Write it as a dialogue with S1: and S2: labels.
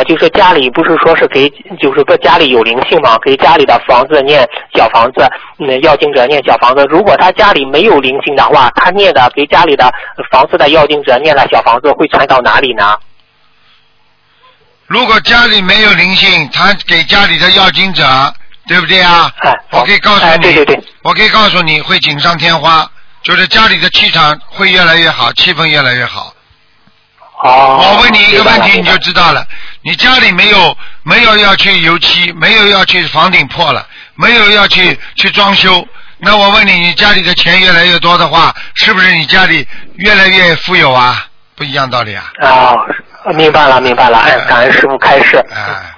S1: 就是家里不是说是给，就是说家里有灵性嘛，给家里的房子念小房子，要经者念小房子。如果他家里没有灵性的话，他念的给家里的房子的要经者念的小房子会传到哪里呢？
S2: 如果家里没有灵性，他给家里的要经者，对不对啊？我可以告诉你，
S1: 对对对，
S2: 我可以告诉你会锦上添花，就是家里的气场会越来越好，气氛越来越好。我问你一个问题你就知道了，你家里没有要去油漆，没有要去房顶破了，没有要去装修，那我问你，你家里的钱越来越多的话，是不是你家里越来越富有啊？不一样道理啊。
S1: 明白了，感恩师父开示。